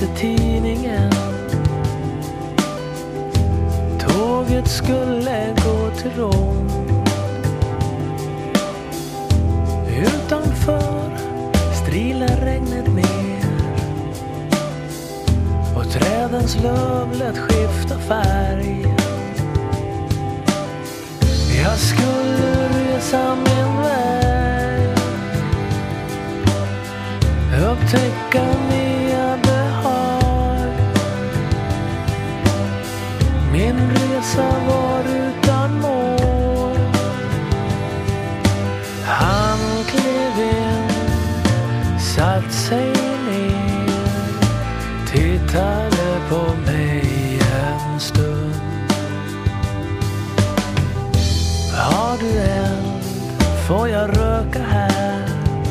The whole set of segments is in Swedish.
läste tidningen. Tåget skulle gå till Rom. Utanför strilar regnet ner och trädens löv lät skifta färg. Jag skulle resa min väg, upptäcka nya behag. Min resa var utan mål. Han klev in, satt sig ner, tittade på mig en stund. Har du eld? Får jag röka här?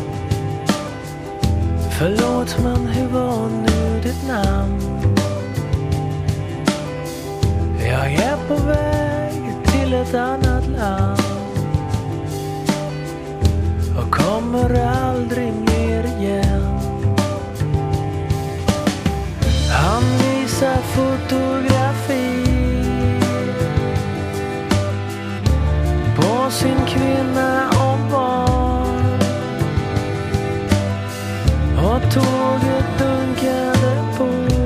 Förlåt, men hur var nu ditt namn? Jag är på väg till ett annat land och kommer aldrig mer igen. Han visar fotografi på sin kvinna och barn, och tåget dunkade på.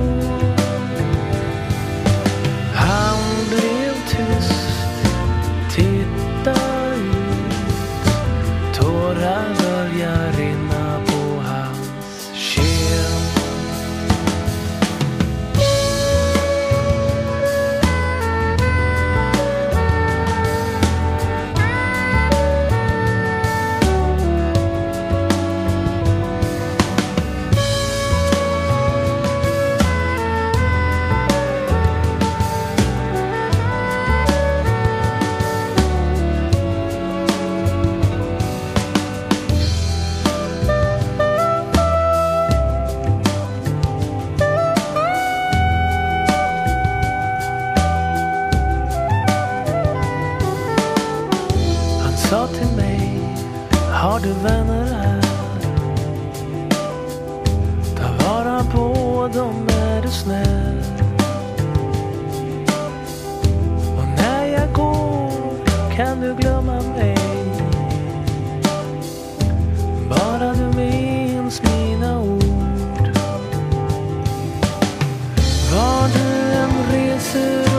Han blev tyst, titta ut, tårar börjar rinna på hans kind. Sa till mig, har du vänner här? Ta vara på dem, är du snäll. Och när jag går kan du glömma mig, bara du minns mina ord. Var du än reser